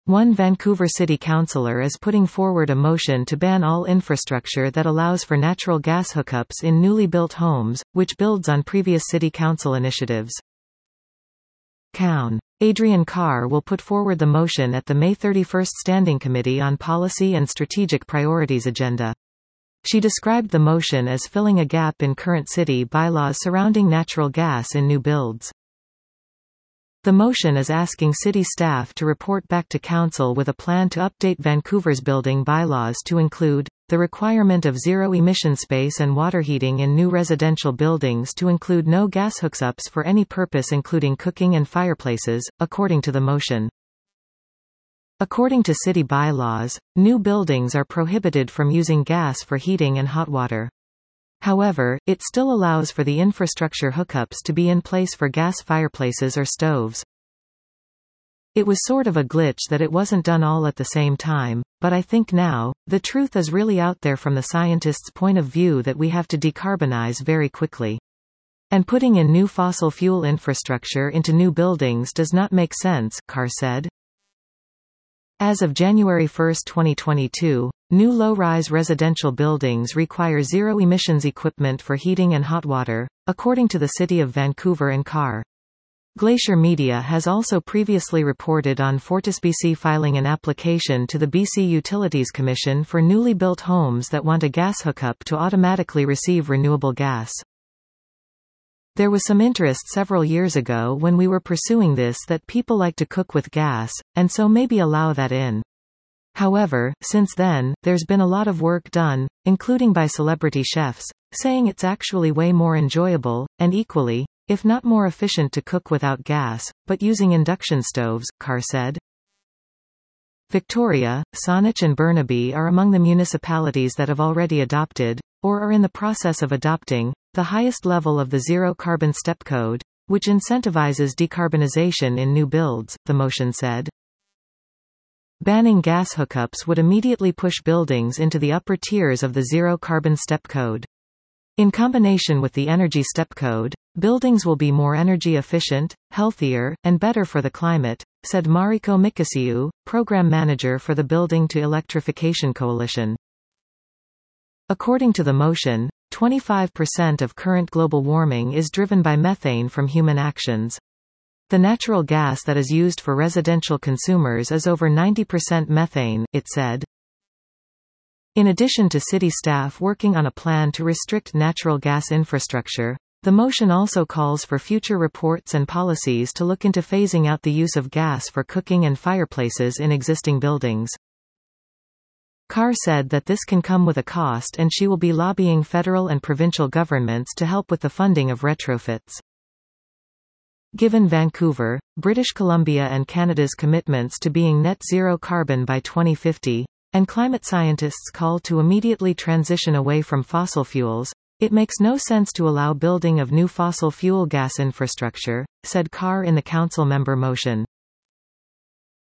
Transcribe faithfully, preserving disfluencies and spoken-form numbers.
One Vancouver City Councillor is putting forward a motion to ban all infrastructure that allows for natural gas hookups in newly built homes, which builds on previous City Council initiatives. Cown. Adrian Carr will put forward the motion at the May thirty-first Standing Committee on Policy and Strategic Priorities agenda. She described the motion as filling a gap in current city bylaws surrounding natural gas in new builds. The motion is asking city staff to report back to council with a plan to update Vancouver's building bylaws to include the requirement of zero-emission space and water heating in new residential buildings to include no gas hookups for any purpose including cooking and fireplaces, according to the motion. According to city bylaws, new buildings are prohibited from using gas for heating and hot water. However, it still allows for the infrastructure hookups to be in place for gas fireplaces or stoves. It was sort of a glitch that it wasn't done all at the same time, but I think now, the truth is really out there from the scientists' point of view that we have to decarbonize very quickly. And putting in new fossil fuel infrastructure into new buildings does not make sense, Carr said. As of January first twenty twenty-two, new low-rise residential buildings require zero-emissions equipment for heating and hot water, according to the City of Vancouver and Carr. Glacier Media has also previously reported on FortisBC filing an application to the B C Utilities Commission for newly built homes that want a gas hookup to automatically receive renewable gas. There was some interest several years ago when we were pursuing this that people like to cook with gas, and so maybe allow that in. However, since then, there's been a lot of work done, including by celebrity chefs, saying it's actually way more enjoyable, and equally, if not more efficient to cook without gas, but using induction stoves, Carr said. Victoria, Saanich and Burnaby are among the municipalities that have already adopted, or are in the process of adopting, the highest level of the Zero Carbon Step Code, which incentivizes decarbonization in new builds, the motion said. Banning gas hookups would immediately push buildings into the upper tiers of the Zero Carbon Step Code. In combination with the Energy Step Code, buildings will be more energy efficient, healthier, and better for the climate, said Mariko Mikasiu, program manager for the Building to Electrification Coalition. According to the motion, twenty-five percent of current global warming is driven by methane from human actions. The natural gas that is used for residential consumers is over ninety percent methane, it said. In addition to city staff working on a plan to restrict natural gas infrastructure, the motion also calls for future reports and policies to look into phasing out the use of gas for cooking and fireplaces in existing buildings. Carr said that this can come with a cost and she will be lobbying federal and provincial governments to help with the funding of retrofits. Given Vancouver, British Columbia and Canada's commitments to being net zero carbon by twenty fifty, and climate scientists' call to immediately transition away from fossil fuels, it makes no sense to allow building of new fossil fuel gas infrastructure, said Carr in the council member motion.